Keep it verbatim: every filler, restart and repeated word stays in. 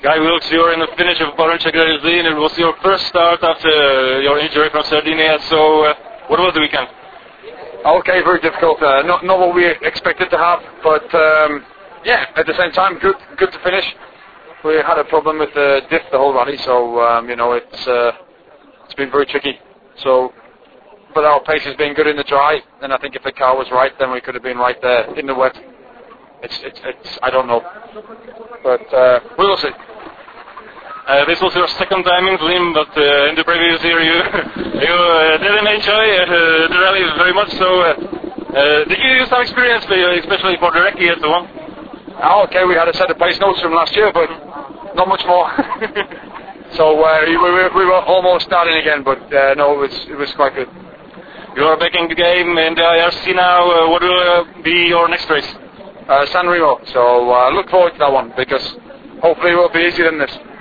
Guy Wilkes, you're in the finish of Barranquilla. It was your first start after your injury from Sardinia. So, uh, what was the weekend? Okay, very difficult. Uh, not not what we expected to have, but um, yeah, at the same time, good good to finish. We had a problem with the diff the whole rally, so um, you know it's uh, it's been very tricky. So, but our pace has been good in the dry, and I think if the car was right, then we could have been right there in the wet. It's it's, it's I don't know, but uh, we will see. Uh, this was your second time in Lim, but uh, in the previous year you you uh, didn't enjoy uh, the rally very much. So, uh, uh, did you use some experience, especially for the recce and so on? Oh, okay, we had a set of pace notes from last year, but not much more. So uh, we, we, we were almost starting again, but uh, no, it was it was quite good. You are back in the game in the I R C now. Uh, what will uh, be your next race? Uh, San Remo. So uh, look forward to that one because hopefully it will be easier than this.